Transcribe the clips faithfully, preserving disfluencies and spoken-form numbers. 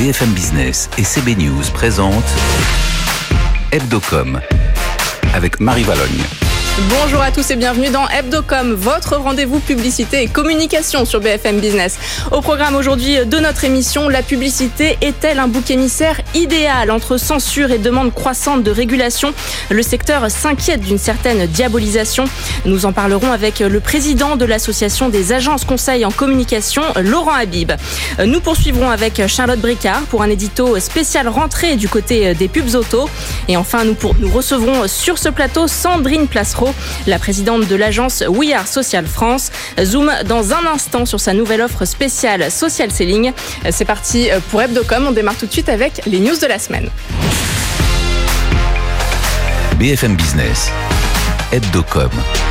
B F M Business et C B News présentent Hebdocom avec Marie Valogne. Bonjour à tous et bienvenue dans Hebdocom, votre rendez-vous publicité et communication sur B F M Business. Au programme aujourd'hui de notre émission, la publicité est-elle un bouc émissaire idéal entre censure et demande croissante de régulation? Le secteur s'inquiète d'une certaine diabolisation. Nous en parlerons avec le président de l'association des agences conseils en communication, Laurent Habib. Nous poursuivrons avec Charlotte Bricard pour un édito spécial rentrée du côté des pubs auto. Et enfin, nous, pour, nous recevrons sur ce plateau Sandrine Placereau, la présidente de l'agence We Are Social France. Zoom dans un instant sur sa nouvelle offre spéciale Social Selling. C'est parti pour Hebdocom. On démarre tout de suite avec les news de la semaine. B F M Business, Hebdocom,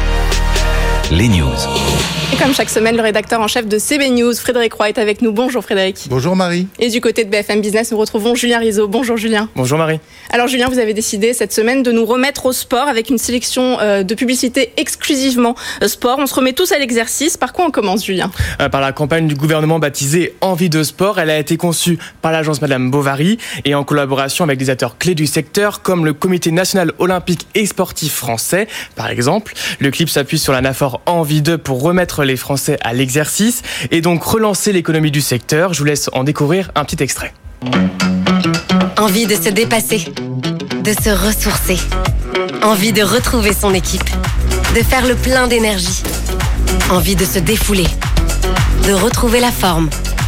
les news. Et comme chaque semaine, le rédacteur en chef de C B News, Frédéric Roy, est avec nous. Bonjour Frédéric. Bonjour Marie. Et du côté de B F M Business, nous retrouvons Julien Rizzo. Bonjour Julien. Bonjour Marie. Alors Julien, vous avez décidé cette semaine de nous remettre au sport avec une sélection de publicités exclusivement sport. On se remet tous à l'exercice. Par quoi on commence, Julien ? euh, Par la campagne du gouvernement baptisée Envie de sport. Elle a été conçue par l'agence Madame Bovary et en collaboration avec des acteurs clés du secteur comme le Comité national olympique et sportif français, par exemple. Le clip s'appuie sur l'anaphore Envie de pour remettre les Français à l'exercice et donc relancer l'économie du secteur. Je vous laisse en découvrir un petit extrait. Envie de se dépasser, de se ressourcer, envie de retrouver son équipe, de faire le plein d'énergie, envie de se défouler, de retrouver la forme,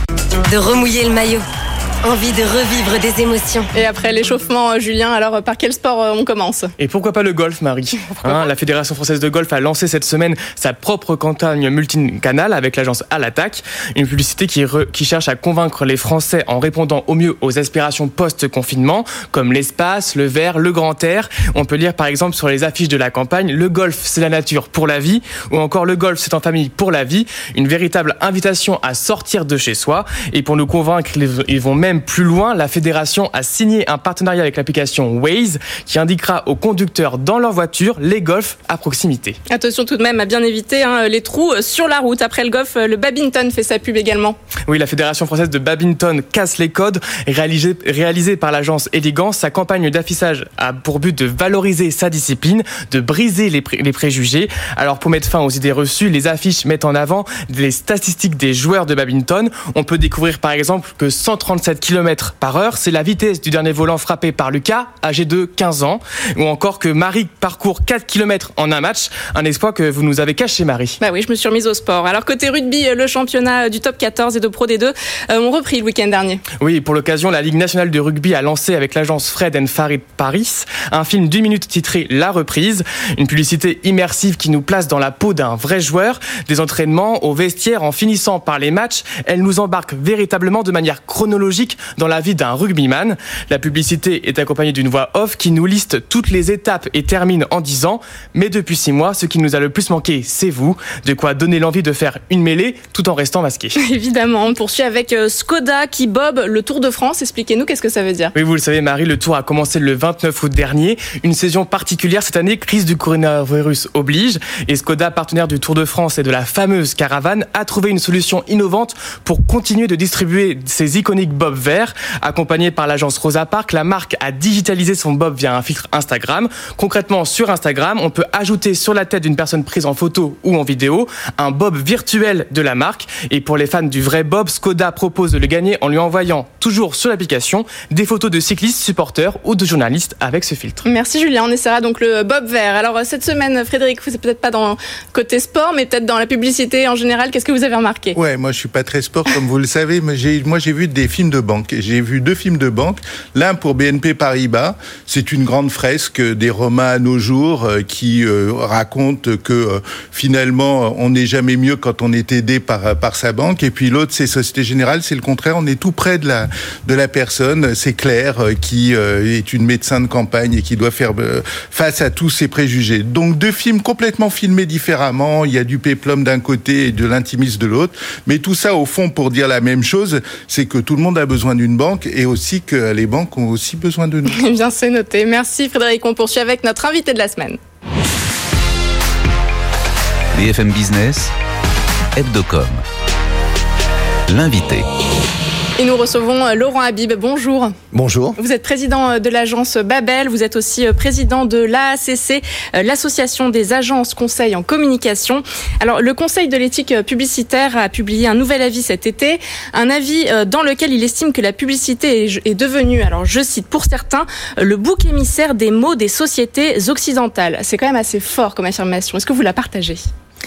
de remouiller le maillot, envie de revivre des émotions. Et après l'échauffement, Julien, alors par quel sport on commence ? Et pourquoi pas le golf, Marie ? hein, La Fédération française de golf a lancé cette semaine sa propre campagne multicanal avec l'agence À l'Attaque, une publicité qui, re, qui cherche à convaincre les Français en répondant au mieux aux aspirations post-confinement, comme l'espace, le vert, le grand air. On peut lire par exemple sur les affiches de la campagne « Le golf, c'est la nature pour la vie » ou encore « Le golf, c'est en famille pour la vie », une véritable invitation à sortir de chez soi. Et pour nous convaincre, ils vont même plus loin, la fédération a signé un partenariat avec l'application Waze qui indiquera aux conducteurs dans leur voiture les golfs à proximité. Attention tout de même à bien éviter hein, les trous sur la route. Après le golf, le badminton fait sa pub également. Oui, la Fédération française de badminton casse les codes. Réalisée, réalisée par l'agence Élégance, sa campagne d'affichage a pour but de valoriser sa discipline, de briser les, pré- les préjugés. Alors pour mettre fin aux idées reçues, les affiches mettent en avant les statistiques des joueurs de badminton. On peut découvrir par exemple que cent trente-sept kilomètres par heure, c'est la vitesse du dernier volant frappé par Lucas, âgé de quinze ans. Ou encore que Marie parcourt quatre kilomètres en un match, un exploit que vous nous avez caché, Marie. Bah oui, je me suis remise au sport. Alors côté rugby, le championnat du top quatorze et de Pro D deux euh, ont repris le week-end dernier. Oui, pour l'occasion, la Ligue nationale de rugby a lancé avec l'agence Fred and Farid Paris un film d'une minute titré La Reprise, une publicité immersive qui nous place dans la peau d'un vrai joueur, des entraînements au vestiaire en finissant par les matchs. Elle nous embarque véritablement de manière chronologique dans la vie d'un rugbyman. La publicité est accompagnée d'une voix off qui nous liste toutes les étapes et termine en disant « Mais depuis six mois, ce qui nous a le plus manqué, c'est vous ». De quoi donner l'envie de faire une mêlée tout en restant masqué. Évidemment, on poursuit avec Skoda qui bob le Tour de France. Expliquez-nous, qu'est-ce que ça veut dire ? Oui, vous le savez, Marie, le Tour a commencé le vingt-neuf août dernier. Une saison particulière cette année, crise du coronavirus oblige. Et Skoda, partenaire du Tour de France et de la fameuse caravane, a trouvé une solution innovante pour continuer de distribuer ces iconiques bobs verts. Accompagnée par l'agence Rosa Parks, la marque a digitalisé son bob via un filtre Instagram. Concrètement, sur Instagram, on peut ajouter sur la tête d'une personne prise en photo ou en vidéo un bob virtuel de la marque. Et pour les fans du vrai bob, Skoda propose de le gagner en lui envoyant, toujours sur l'application, des photos de cyclistes, supporters ou de journalistes avec ce filtre. Merci Julien, on essaiera donc le bob vert. Alors cette semaine, Frédéric, vous n'êtes peut-être pas dans le côté sport, mais peut-être dans la publicité en général. Qu'est-ce que vous avez remarqué ? Ouais, moi je suis pas très sport comme vous le savez, mais j'ai, moi j'ai vu des films de banque. J'ai vu deux films de banque. L'un pour B N P Paribas, c'est une grande fresque des Romains à nos jours euh, qui euh, raconte que euh, finalement on n'est jamais mieux quand on est aidé par par sa banque. Et puis l'autre, c'est Société Générale, c'est le contraire. On est tout près de la de la personne. C'est Claire euh, qui euh, est une médecin de campagne et qui doit faire euh, face à tous ces préjugés. Donc deux films complètement filmés différemment. Il y a du péplum d'un côté et de l'intimisme de l'autre. Mais tout ça au fond pour dire la même chose, c'est que tout le monde a besoin d'une banque et aussi que les banques ont aussi besoin de nous. Eh bien, c'est noté. Merci Frédéric. On poursuit avec notre invité de la semaine. B F M Business, Hebdocom. L'invité. Et nous recevons Laurent Habib. Bonjour. Bonjour. Vous êtes président de l'agence Babel. Vous êtes aussi président de l'A A C C, l'association des agences conseils en communication. Alors, le Conseil de l'éthique publicitaire a publié un nouvel avis cet été. Un avis dans lequel il estime que la publicité est devenue, alors je cite pour certains, le bouc émissaire des maux des sociétés occidentales. C'est quand même assez fort comme affirmation. Est-ce que vous la partagez ?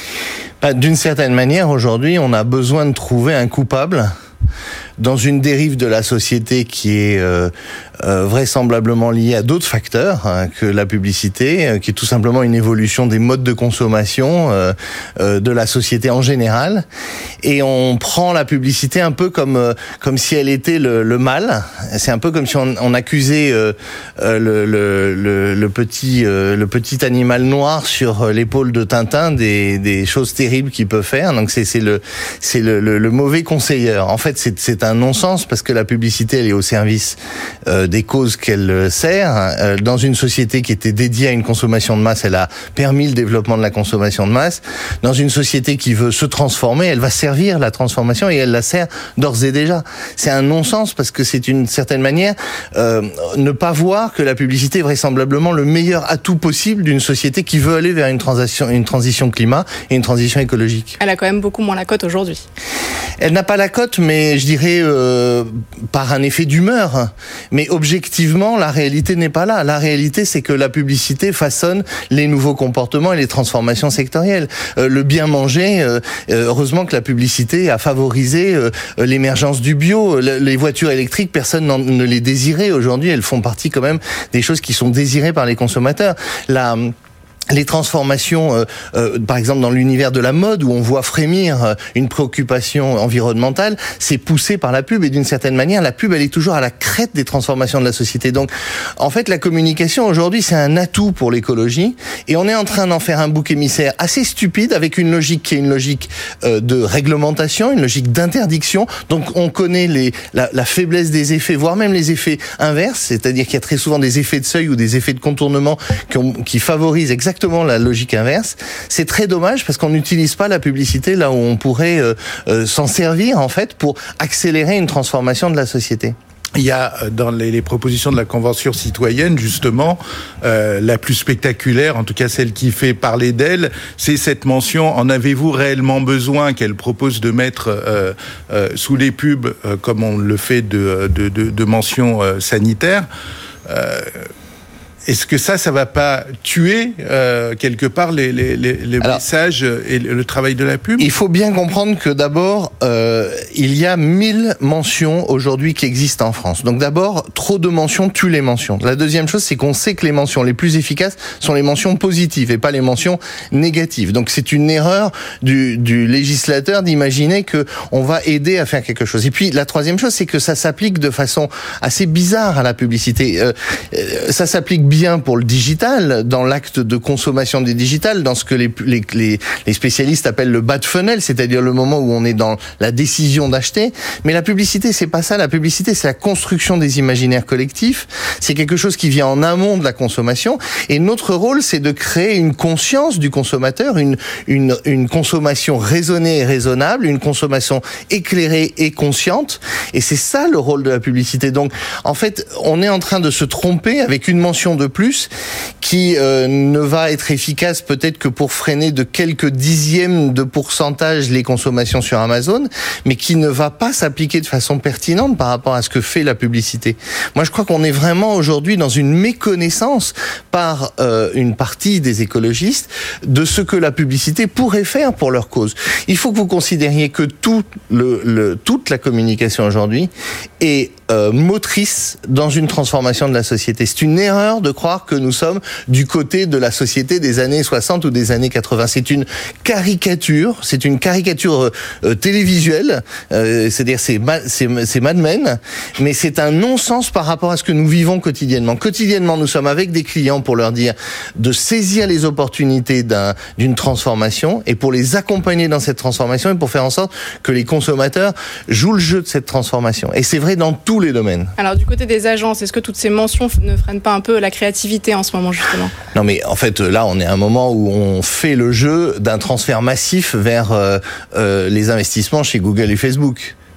D'une certaine manière, aujourd'hui, on a besoin de trouver un coupable dans une dérive de la société qui est euh, euh, vraisemblablement liée à d'autres facteurs hein, que la publicité, euh, qui est tout simplement une évolution des modes de consommation euh, euh, de la société en général. Et on prend la publicité un peu comme euh, comme si elle était le, le mal. C'est un peu comme si on, on accusait euh, euh, le, le, le, le petit euh, le petit animal noir sur l'épaule de Tintin des, des choses terribles qu'il peut faire. Donc c'est c'est le c'est le, le, le mauvais conseilleur. En fait, c'est c'est un un non-sens parce que la publicité elle est au service euh, des causes qu'elle sert. Euh, dans une société qui était dédiée à une consommation de masse, elle a permis le développement de la consommation de masse. Dans une société qui veut se transformer, elle va servir la transformation et elle la sert d'ores et déjà. C'est un non-sens parce que c'est une certaine manière euh, ne pas voir que la publicité est vraisemblablement le meilleur atout possible d'une société qui veut aller vers une transition, une transition climat et une transition écologique. Elle a quand même beaucoup moins la cote aujourd'hui. Elle n'a pas la cote, mais je dirais euh, par un effet d'humeur. Mais objectivement, la réalité n'est pas là. La réalité, c'est que la publicité façonne les nouveaux comportements et les transformations sectorielles. Euh, le bien manger, euh, heureusement que la publicité a favorisé euh, l'émergence du bio. Le, les voitures électriques, personne ne les désirait. Aujourd'hui, elles font partie quand même des choses qui sont désirées par les consommateurs. La Les transformations, euh, euh, par exemple dans l'univers de la mode, où on voit frémir euh, une préoccupation environnementale, c'est poussé par la pub. Et d'une certaine manière, la pub, elle est toujours à la crête des transformations de la société. Donc, en fait, la communication, aujourd'hui, c'est un atout pour l'écologie. Et on est en train d'en faire un bouc émissaire assez stupide, avec une logique qui est une logique euh, de réglementation, une logique d'interdiction. Donc, on connaît les, la, la faiblesse des effets, voire même les effets inverses. C'est-à-dire qu'il y a très souvent des effets de seuil ou des effets de contournement qui, ont, qui favorisent exactement la logique inverse. C'est très dommage parce qu'on n'utilise pas la publicité là où on pourrait euh, euh, s'en servir en fait pour accélérer une transformation de la société. Il y a dans les, les propositions de la Convention citoyenne, justement, euh, la plus spectaculaire, en tout cas celle qui fait parler d'elle, c'est cette mention « En avez-vous réellement besoin ?» qu'elle propose de mettre euh, euh, sous les pubs, euh, comme on le fait de, de, de, de mentions euh, sanitaires. Euh, Est-ce que ça, ça va pas tuer euh, quelque part les, les, les, les Alors, messages et le, le travail de la pub ? Il faut bien comprendre que d'abord, euh, il y a mille mentions aujourd'hui qui existent en France. Donc d'abord, trop de mentions tuent les mentions. La deuxième chose, c'est qu'on sait que les mentions les plus efficaces sont les mentions positives et pas les mentions négatives. Donc c'est une erreur du, du législateur d'imaginer que on va aider à faire quelque chose. Et puis la troisième chose, c'est que ça s'applique de façon assez bizarre à la publicité. Euh, ça s'applique bien bien pour le digital, dans l'acte de consommation du digital, dans ce que les, les, les, les spécialistes appellent le bas de funnel, c'est-à-dire le moment où on est dans la décision d'acheter. Mais la publicité, c'est pas ça. La publicité, c'est la construction des imaginaires collectifs. C'est quelque chose qui vient en amont de la consommation. Et notre rôle, c'est de créer une conscience du consommateur, une, une, une consommation raisonnée et raisonnable, une consommation éclairée et consciente. Et c'est ça le rôle de la publicité. Donc, en fait, on est en train de se tromper avec une mention de plus qui euh, ne va être efficace peut-être que pour freiner de quelques dixièmes de pourcentage les consommations sur Amazon, mais qui ne va pas s'appliquer de façon pertinente par rapport à ce que fait la publicité. Moi, je crois qu'on est vraiment aujourd'hui dans une méconnaissance par euh, une partie des écologistes de ce que la publicité pourrait faire pour leur cause. Il faut que vous considériez que tout le, le, toute la communication aujourd'hui est euh, motrice dans une transformation de la société. C'est une erreur de croire que nous sommes du côté de la société des années soixante ou des années quatre-vingts. C'est une caricature, c'est une caricature euh, télévisuelle, euh, c'est-à-dire c'est, c'est, c'est Mad Men, mais c'est un non-sens par rapport à ce que nous vivons quotidiennement. Quotidiennement, nous sommes avec des clients pour leur dire de saisir les opportunités d'un, d'une transformation et pour les accompagner dans cette transformation et pour faire en sorte que les consommateurs jouent le jeu de cette transformation. Et c'est vrai dans tous les domaines. Alors du côté des agences, est-ce que toutes ces mentions ne freinent pas un peu la créativité en ce moment justement ? Non mais en fait là on est à un moment où on fait le jeu d'un transfert massif vers euh, euh, les investissements chez Google et Facebook.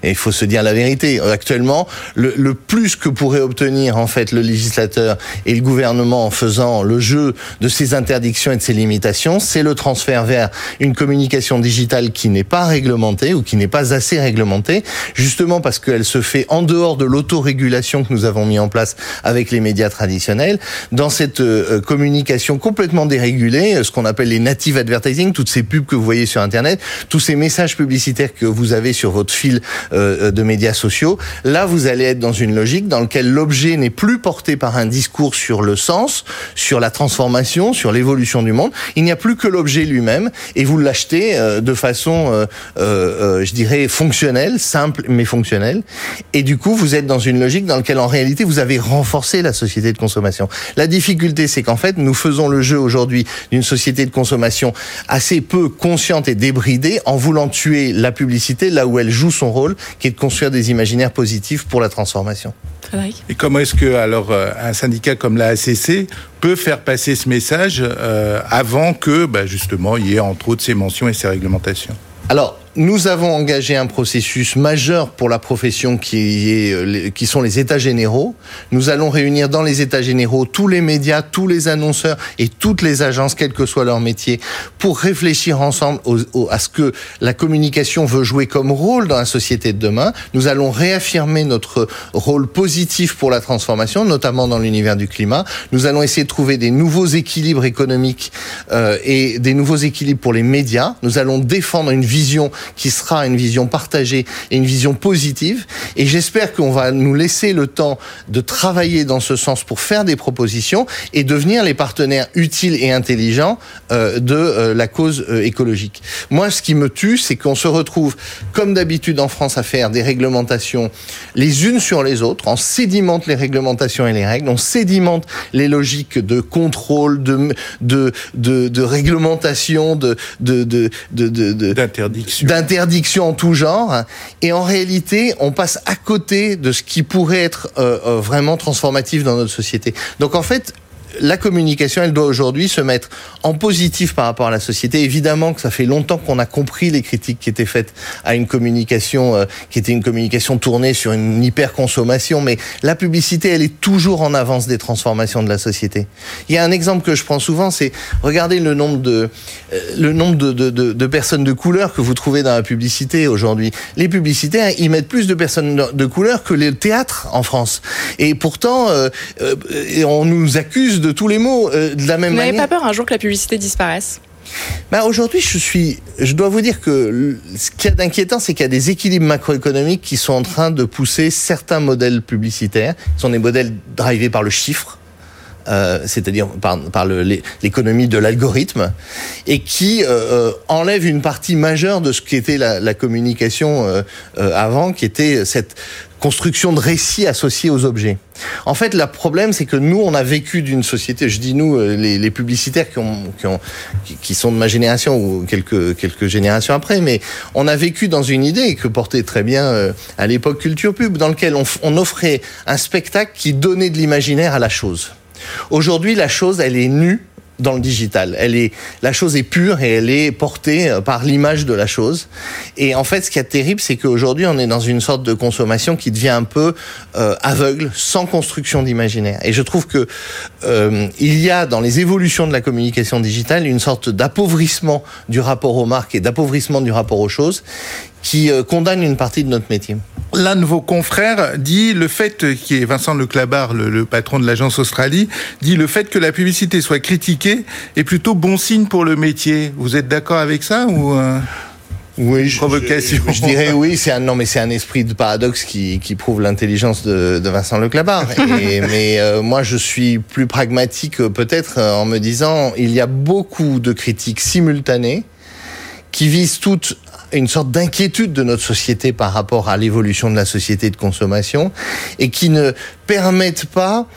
Et il faut se dire la vérité. Actuellement, le, le plus que pourrait obtenir en fait le législateur et le gouvernement en faisant le jeu de ces interdictions et de ces limitations, c'est le transfert vers une communication digitale qui n'est pas réglementée ou qui n'est pas assez réglementée, justement parce qu'elle se fait en dehors de l'autorégulation que nous avons mis en place avec les médias traditionnels, dans cette euh, communication complètement dérégulée, ce qu'on appelle les native advertising, toutes ces pubs que vous voyez sur Internet, tous ces messages publicitaires que vous avez sur votre fil de médias sociaux. Là, vous allez être dans une logique dans laquelle l'objet n'est plus porté par un discours sur le sens, sur la transformation, sur l'évolution du monde. Il n'y a plus que l'objet lui-même et vous l'achetez de façon, euh, euh, je dirais, fonctionnelle, simple mais fonctionnelle. Et du coup, vous êtes dans une logique dans laquelle, en réalité, vous avez renforcé la société de consommation. La difficulté, c'est qu'en fait, nous faisons le jeu aujourd'hui d'une société de consommation assez peu consciente et débridée en voulant tuer la publicité là où elle joue son rôle, qui est de construire des imaginaires positifs pour la transformation. Frédéric ? Et comment est-ce que alors un syndicat comme la A C C peut faire passer ce message euh, avant que bah, justement il y ait entre autres ces mentions et ces réglementations ? Alors, nous avons engagé un processus majeur pour la profession qui est, qui sont les états généraux. Nous allons réunir dans les états généraux tous les médias, tous les annonceurs et toutes les agences, quel que soit leur métier, pour réfléchir ensemble au, au, à ce que la communication veut jouer comme rôle dans la société de demain. Nous allons réaffirmer notre rôle positif pour la transformation, notamment dans l'univers du climat. Nous allons essayer de trouver des nouveaux équilibres économiques euh, et des nouveaux équilibres pour les médias. Nous allons défendre une vision qui sera une vision partagée et une vision positive. Et j'espère qu'on va nous laisser le temps de travailler dans ce sens pour faire des propositions et devenir les partenaires utiles et intelligents euh, de euh, la cause euh, écologique. Moi, ce qui me tue, c'est qu'on se retrouve, comme d'habitude en France, à faire des réglementations les unes sur les autres. On sédimente les réglementations et les règles. On sédimente les logiques de contrôle, de, de, de, de réglementation, de, de, de, de, de, de d'interdiction. d'interdiction en tout genre, et en réalité, on passe à côté de ce qui pourrait être euh, euh, vraiment transformatif dans notre société. Donc en fait, la communication, elle doit aujourd'hui se mettre en positif par rapport à la société. Évidemment que ça fait longtemps qu'on a compris les critiques qui étaient faites à une communication euh, qui était une communication tournée sur une hyper-consommation, mais la publicité, elle est toujours en avance des transformations de la société. Il y a un exemple que je prends souvent, c'est regardez le nombre de euh, le nombre de, de, de, de personnes de couleur que vous trouvez dans la publicité aujourd'hui. Les publicitaires, ils mettent plus de personnes de couleur que le théâtre en France. Et pourtant, euh, euh, on nous accuse de tous les mots euh, de la même Vous manière. Vous n'avez pas peur un jour que la publicité disparaisse ? Ben aujourd'hui, je suis, je dois vous dire que ce qu'il y a d'inquiétant, c'est qu'il y a des équilibres macroéconomiques qui sont en train de pousser certains modèles publicitaires. Ce sont des modèles drivés par le chiffre. Euh, c'est-à-dire par, par le, l'économie de l'algorithme, et qui euh, enlève une partie majeure de ce qu'était la, la communication euh, euh, avant, qui était cette construction de récits associés aux objets. En fait, le problème, c'est que nous, on a vécu d'une société, je dis nous, les, les publicitaires qui, ont, qui, ont, qui, qui sont de ma génération ou quelques, quelques générations après, mais on a vécu dans une idée que portait très bien euh, à l'époque Culture Pub, dans lequel on, on offrait un spectacle qui donnait de l'imaginaire à la chose. Aujourd'hui, la chose, elle est nue dans le digital. Elle est, la chose est pure et elle est portée par l'image de la chose. Et en fait, ce qui est terrible, c'est qu'aujourd'hui, on est dans une sorte de consommation qui devient un peu euh, aveugle, sans construction d'imaginaire. Et je trouve que euh, il y a dans les évolutions de la communication digitale une sorte d'appauvrissement du rapport aux marques et d'appauvrissement du rapport aux choses qui euh, condamne une partie de notre métier. L'un de vos confrères dit le fait, qui est Vincent Leclabar, le, le patron de l'agence Australie, dit le fait que la publicité soit critiquée est plutôt bon signe pour le métier. Vous êtes d'accord avec ça ou euh... Oui, je, provocation. Je, je dirais oui. C'est un non, mais c'est un esprit de paradoxe qui, qui prouve l'intelligence de, de Vincent Leclabar. Et, mais euh, moi, je suis plus pragmatique peut-être en me disant il y a beaucoup de critiques simultanées qui visent toutes une sorte d'inquiétude de notre société par rapport à l'évolution de la société de consommation et qui ne permettent pas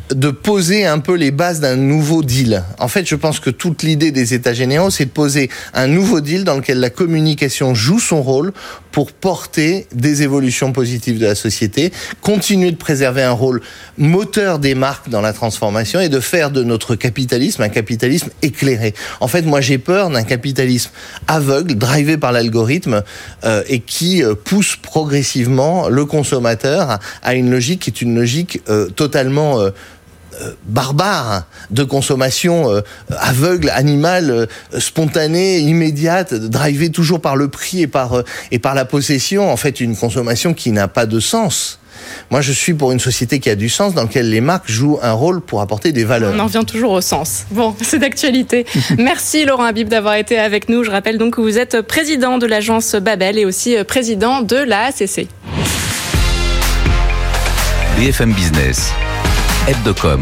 de poser un peu les bases d'un nouveau deal. En fait, je pense que toute l'idée des États généraux, c'est de poser un nouveau deal dans lequel la communication joue son rôle pour porter des évolutions positives de la société, continuer de préserver un rôle moteur des marques dans la transformation et de faire de notre capitalisme un capitalisme éclairé. En fait, moi, j'ai peur d'un capitalisme aveugle, drivé par l'algorithme, euh, et qui euh, pousse progressivement le consommateur à une logique qui est une logique euh, totalement euh, Euh, barbare de consommation euh, aveugle, animale, euh, spontanée, immédiate, drivée toujours par le prix et par euh, et par la possession. En fait, une consommation qui n'a pas de sens. Moi, je suis pour une société qui a du sens, dans laquelle les marques jouent un rôle pour apporter des valeurs. On en revient toujours au sens. Bon, c'est d'actualité. Merci Laurent Habib d'avoir été avec nous. Je rappelle donc que vous êtes président de l'agence Babel et aussi président de la A C C. B F M Business, Hebdocom,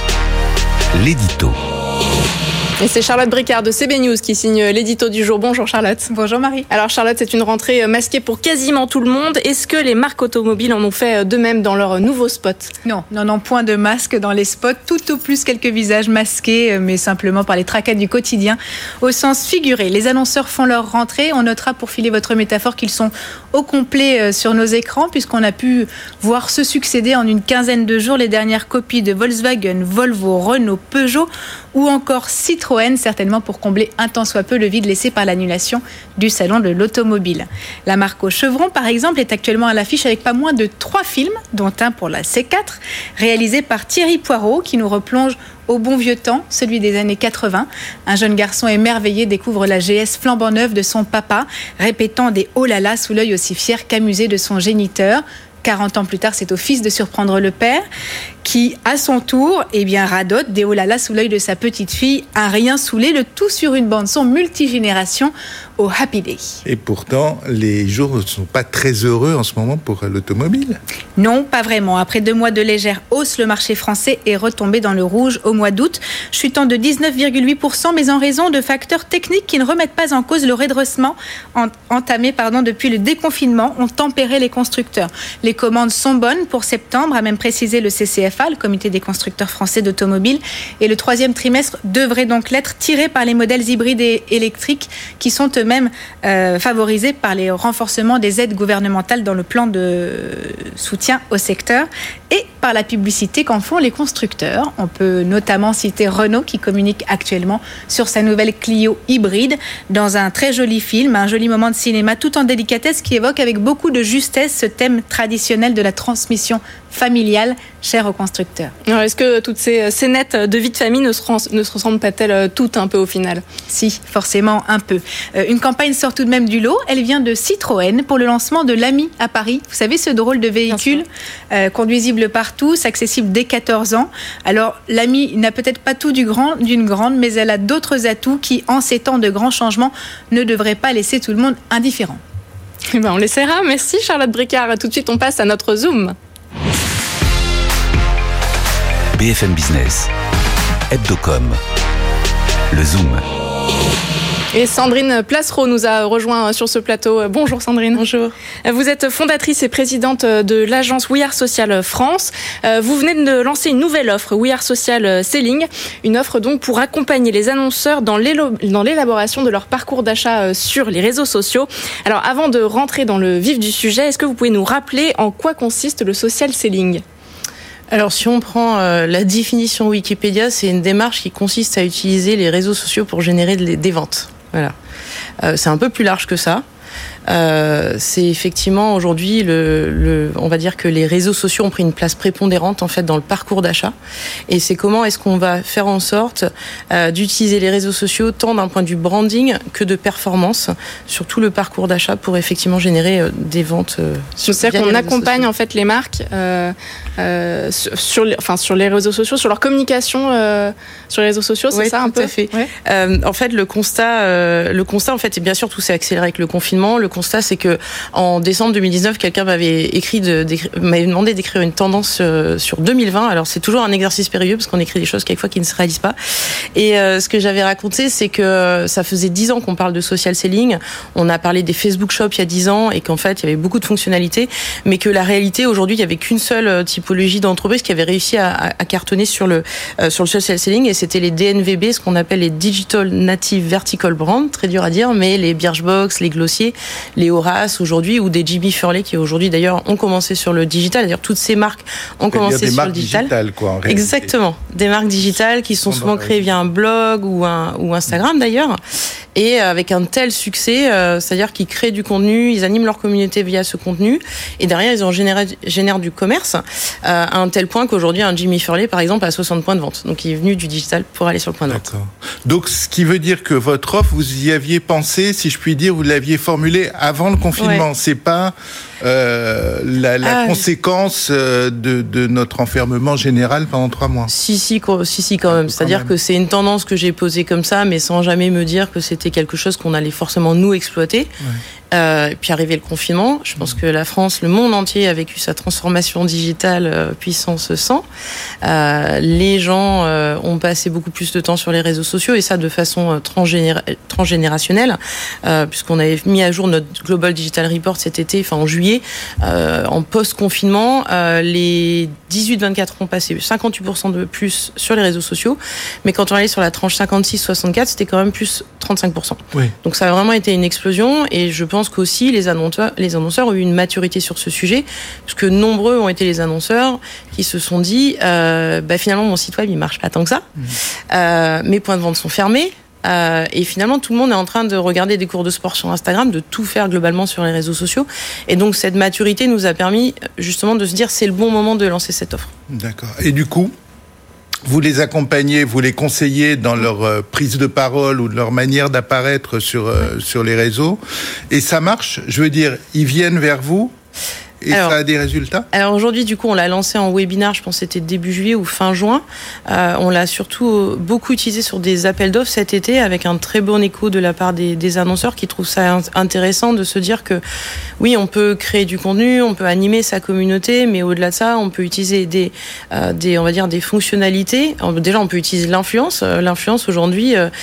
l'édito. Et c'est Charlotte Bricard de C B News qui signe l'édito du jour. Bonjour Charlotte. Bonjour Marie. Alors Charlotte, c'est une rentrée masquée pour quasiment tout le monde. Est-ce que les marques automobiles en ont fait de même dans leurs nouveaux spots ? Non, non, non, point de masque dans les spots. Tout au plus quelques visages masqués, mais simplement par les tracas du quotidien. Au sens figuré, les annonceurs font leur rentrée. On notera, pour filer votre métaphore, qu'ils sont au complet sur nos écrans, puisqu'on a pu voir se succéder en une quinzaine de jours les dernières copies de Volkswagen, Volvo, Renault, Peugeot ou encore Citroën, certainement pour combler un tant soit peu le vide laissé par l'annulation du salon de l'automobile. La marque au chevron, par exemple, est actuellement à l'affiche avec pas moins de trois films, dont un pour la C quatre, réalisé par Thierry Poirot, qui nous replonge au bon vieux temps, celui des années quatre-vingts. Un jeune garçon émerveillé découvre la G S flambant neuve de son papa, répétant des « oh là là » sous l'œil aussi fier qu'amusé de son géniteur. quarante ans plus tard, c'est au fils de surprendre le père, qui, à son tour, eh bien, radote des « oh là là » sous l'œil de sa petite fille, un rien saoulé, le tout sur une bande-son multigénération au Happy Day. Et pourtant, les jours ne sont pas très heureux en ce moment pour l'automobile. Non, pas vraiment. Après deux mois de légère hausse, le marché français est retombé dans le rouge au mois d'août, chutant de dix-neuf virgule huit pour cent, mais en raison de facteurs techniques qui ne remettent pas en cause le redressement entamé pardon, depuis le déconfinement, ont tempéré les constructeurs. Les commandes sont bonnes pour septembre, a même précisé le C C F A, le Comité des constructeurs français d'automobiles, et le troisième trimestre devrait donc l'être, tiré par les modèles hybrides et électriques qui sont eux-mêmes euh, favorisés par les renforcements des aides gouvernementales dans le plan de soutien au secteur et par la publicité qu'en font les constructeurs. On peut notamment citer Renault qui communique actuellement sur sa nouvelle Clio hybride dans un très joli film, un joli moment de cinéma tout en délicatesse qui évoque avec beaucoup de justesse ce thème traditionnel de la transmission familiale chère aux constructeurs. Alors, est-ce que toutes ces scénettes de vie de famille ne se, ne se ressemblent pas-elles toutes un peu au final ? Si, forcément un peu. Euh, une campagne sort tout de même du lot. Elle vient de Citroën pour le lancement de l'Ami à Paris. Vous savez, ce drôle de véhicule euh, conduisible par tous, accessible dès quatorze ans. Alors, l'Ami n'a peut-être pas tout du grand, d'une grande, mais elle a d'autres atouts qui, en ces temps de grands changements, ne devraient pas laisser tout le monde indifférent. Eh ben, on l'essaiera. Merci Charlotte Bricard. Tout de suite, on passe à notre Zoom. B F M Business, Hebdocom, le Zoom. Et Sandrine Placereau nous a rejoint sur ce plateau. Bonjour Sandrine. Bonjour. Vous êtes fondatrice et présidente de l'agence We Are Social France. Vous venez de lancer une nouvelle offre, We Are Social Selling, une offre donc pour accompagner les annonceurs dans l'élaboration de leur parcours d'achat sur les réseaux sociaux. Alors avant de rentrer dans le vif du sujet, est-ce que vous pouvez nous rappeler en quoi consiste le social selling ? Alors, si on prend euh, la définition Wikipédia, c'est une démarche qui consiste à utiliser les réseaux sociaux pour générer des ventes. Voilà. Euh, c'est un peu plus large que ça. Euh, c'est effectivement aujourd'hui le, le, on va dire que les réseaux sociaux ont pris une place prépondérante en fait dans le parcours d'achat. Et c'est comment est-ce qu'on va faire en sorte euh, d'utiliser les réseaux sociaux tant d'un point de vue branding que de performance sur tout le parcours d'achat pour effectivement générer euh, des ventes. Euh, C'est-à-dire qu'on accompagne sociaux. en fait les marques euh, euh, sur, les, enfin sur les réseaux sociaux, sur leur communication euh, sur les réseaux sociaux, c'est oui, ça un peu. Tout à fait. Ouais. Euh, en fait, le constat, euh, le constat en fait, et bien sûr tout s'est accéléré avec le confinement. Le constat, c'est que en décembre deux mille dix-neuf, quelqu'un m'avait écrit, de, m'avait demandé d'écrire une tendance euh, sur deux mille vingt. Alors c'est toujours un exercice périlleux parce qu'on écrit des choses quelquefois qui ne se réalisent pas. Et euh, ce que j'avais raconté, c'est que ça faisait dix ans qu'on parle de social selling. On a parlé des Facebook Shops il y a dix ans et qu'en fait il y avait beaucoup de fonctionnalités, mais que la réalité aujourd'hui, il y avait qu'une seule typologie d'entreprise qui avait réussi à, à, à cartonner sur le euh, sur le social selling, et c'était les D N V B, ce qu'on appelle les Digital Native Vertical Brand, très dur à dire, mais les Birchbox, les Glossier, les Horace aujourd'hui, ou des J B Furley qui aujourd'hui d'ailleurs ont commencé sur le digital. D'ailleurs, toutes ces marques ont commencé sur le digital. Quoi, exactement, des marques digitales qui sont souvent créées via un blog ou un ou Instagram d'ailleurs. Et avec un tel succès, euh, c'est-à-dire qu'ils créent du contenu, ils animent leur communauté via ce contenu, et derrière ils en génèrent, génèrent du commerce, euh, à un tel point qu'aujourd'hui un Jimmy Furley par exemple a soixante points de vente. Donc il est venu du digital pour aller sur le point de vente. D'accord. Donc ce qui veut dire que votre offre, vous y aviez pensé, si je puis dire, vous l'aviez formulée avant le confinement. Ouais. C'est pas euh, la, la ah, conséquence euh, de, de notre enfermement général pendant trois mois. Si si si si quand même. C'est-à-dire quand même. Que c'est une tendance que j'ai posée comme ça, mais sans jamais me dire que c'était quelque chose qu'on allait forcément nous exploiter. Ouais. Euh, et puis arrivé le confinement, je pense que la France, le monde entier a vécu sa transformation digitale euh, puissance cent. Euh, les gens euh, ont passé beaucoup plus de temps sur les réseaux sociaux, et ça de façon euh, transgénéra- transgénérationnelle, euh, puisqu'on avait mis à jour notre Global Digital Report cet été, enfin en juillet, euh, en post-confinement, euh, les dix-huit vingt-quatre ont passé cinquante-huit pour cent de plus sur les réseaux sociaux, mais quand on allait sur la tranche cinquante-six soixante-quatre, c'était quand même plus trente-cinq pour cent. Oui. Donc ça a vraiment été une explosion, et je pense qu'aussi les annonceurs, les annonceurs ont eu une maturité sur ce sujet, puisque nombreux ont été les annonceurs qui se sont dit euh, bah finalement mon site web il marche pas tant que ça, mmh. euh, mes points de vente sont fermés. Euh, et finalement, tout le monde est en train de regarder des cours de sport sur Instagram, de tout faire globalement sur les réseaux sociaux. Et donc, cette maturité nous a permis justement de se dire c'est le bon moment de lancer cette offre. D'accord. Et du coup, vous les accompagnez, vous les conseillez dans leur euh, prise de parole ou de leur manière d'apparaître sur, euh, sur les réseaux. Et ça marche. Je veux dire, ils viennent vers vous. Et alors, ça a des résultats ? Alors aujourd'hui, du coup, on l'a lancé en webinaire, je pense que c'était début juillet ou fin juin. Euh, on l'a surtout beaucoup utilisé sur des appels d'offres cet été, avec un très bon écho de la part des, des annonceurs qui trouvent ça intéressant de se dire que oui, on peut créer du contenu, on peut animer sa communauté, mais au-delà de ça, on peut utiliser des, euh, des on va dire des fonctionnalités. Déjà, on peut utiliser l'influence. L'influence aujourd'hui. Euh,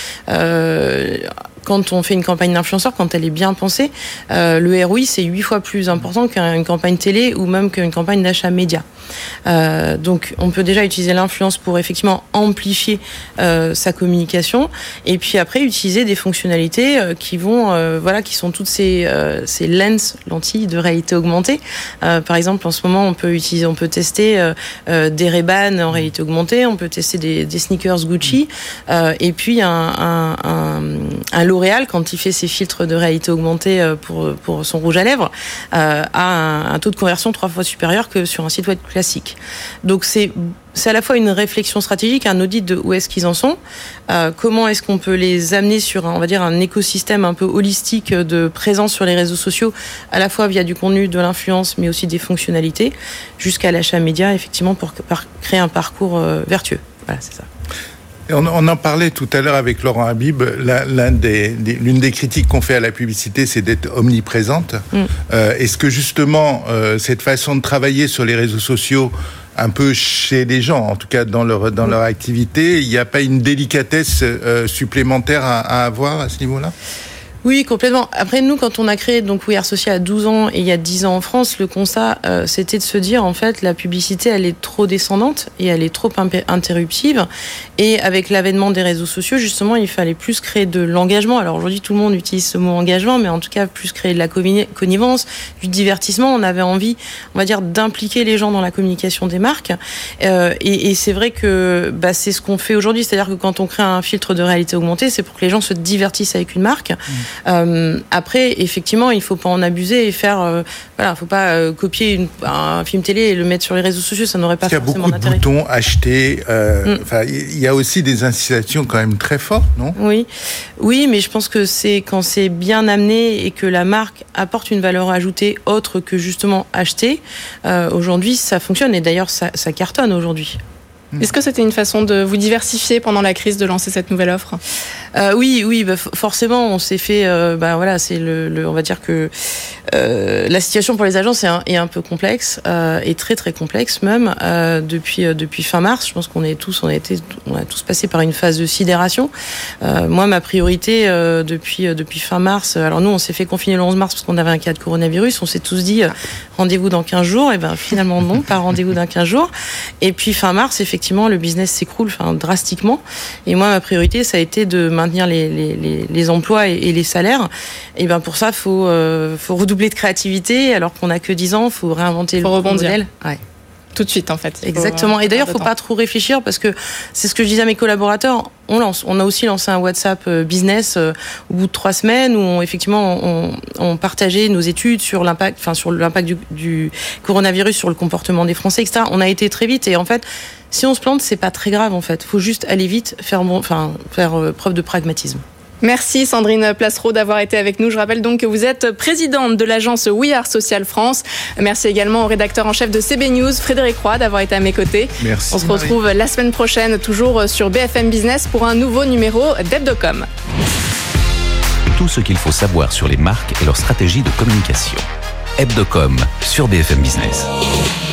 euh, Quand on fait une campagne d'influenceur, quand elle est bien pensée, euh, le R O I, c'est huit fois plus important qu'une campagne télé ou même qu'une campagne d'achat média. Euh, donc, on peut déjà utiliser l'influence pour effectivement amplifier euh, sa communication, et puis après utiliser des fonctionnalités euh, qui vont, euh, voilà, qui sont toutes ces, euh, ces lens, lentilles de réalité augmentée. Euh, par exemple, en ce moment, on peut utiliser, on peut tester euh, euh, des Ray-Ban en réalité augmentée, on peut tester des, des sneakers Gucci, euh, et puis un, un, un, un L'Oréal, quand il fait ses filtres de réalité augmentée pour, pour son rouge à lèvres, euh, a un, un taux de conversion trois fois supérieur que sur un site web classique. Donc c'est, c'est à la fois une réflexion stratégique, un audit de où est-ce qu'ils en sont, euh, comment est-ce qu'on peut les amener sur, un, on va dire, un écosystème un peu holistique de présence sur les réseaux sociaux, à la fois via du contenu, de l'influence, mais aussi des fonctionnalités, jusqu'à l'achat média, effectivement, pour, pour créer un parcours euh, vertueux. Voilà, c'est ça. On, on en parlait tout à l'heure avec Laurent Habib. L'un, l'un des, des, l'une des critiques qu'on fait à la publicité, c'est d'être omniprésente. Mm. Euh, est-ce que justement, euh, cette façon de travailler sur les réseaux sociaux, un peu chez les gens, en tout cas dans leur, dans mm. leur activité, il n'y a pas une délicatesse euh, supplémentaire à, à avoir à ce niveau-là ? Oui, complètement. Après, nous, quand on a créé donc We Are Social à douze ans et il y a dix ans en France, le constat, euh, c'était de se dire, en fait, la publicité, elle est trop descendante et elle est trop imp- interruptive. Et avec l'avènement des réseaux sociaux, justement, il fallait plus créer de l'engagement. Alors aujourd'hui, tout le monde utilise ce mot engagement, mais en tout cas, plus créer de la connivence, du divertissement. On avait envie, on va dire, d'impliquer les gens dans la communication des marques. Euh, et, et c'est vrai que bah, c'est ce qu'on fait aujourd'hui. C'est-à-dire que quand on crée un filtre de réalité augmentée, c'est pour que les gens se divertissent avec une marque. Mmh. Euh, après, effectivement, il faut pas en abuser et faire, euh, voilà, faut pas euh, copier une, un film télé et le mettre sur les réseaux sociaux, ça n'aurait pas forcément d'intérêt. Il y a beaucoup de boutons acheter. Euh, enfin, mm. il y a aussi des incitations quand même très fortes, non ? Oui, oui, mais je pense que c'est quand c'est bien amené et que la marque apporte une valeur ajoutée autre que justement acheter. Euh, aujourd'hui, ça fonctionne et d'ailleurs, ça, ça cartonne aujourd'hui. Est-ce que c'était une façon de vous diversifier pendant la crise, de lancer cette nouvelle offre ? Euh, oui, oui, bah, forcément, on s'est fait. Euh, bah voilà, c'est le, le, on va dire que euh, la situation pour les agences est un, est un peu complexe, euh, et très très complexe même euh, depuis euh, depuis fin mars. Je pense qu'on est tous, on a été, on a tous passé par une phase de sidération. Euh, moi, ma priorité euh, depuis euh, depuis fin mars. Alors nous, on s'est fait confiner le onze mars parce qu'on avait un cas de coronavirus. On s'est tous dit euh, rendez-vous dans quinze jours. Et ben finalement non, pas rendez-vous dans quinze jours. Et puis fin mars, effectivement, le business s'écroule, enfin drastiquement. Et moi, ma priorité, ça a été de maintenir les les les, les emplois et, et les salaires. Et ben pour ça, faut euh, faut redoubler de créativité. Alors qu'on a que dix ans, faut réinventer faut le rebondir. modèle. Ouais. Tout de suite, en fait. Exactement. Et d'ailleurs, faut pas trop réfléchir parce que c'est ce que je disais à mes collaborateurs. On lance. On a aussi lancé un WhatsApp business euh, au bout de trois semaines où on, effectivement on, on partageait nos études sur l'impact, enfin sur l'impact du, du coronavirus sur le comportement des Français, et cetera. On a été très vite et en fait, si on se plante, c'est pas très grave en fait. Faut juste aller vite, faire bon, enfin faire euh, preuve de pragmatisme. Merci Sandrine Placereau d'avoir été avec nous. Je rappelle donc que vous êtes présidente de l'agence We Are Social France. Merci également au rédacteur en chef de C B News, Frédéric Roy, d'avoir été à mes côtés. Merci. On se retrouve Marie. La semaine prochaine, toujours sur B F M Business, pour un nouveau numéro d'Hebdocom. Tout ce qu'il faut savoir sur les marques et leur stratégie de communication. Hebdocom sur B F M Business.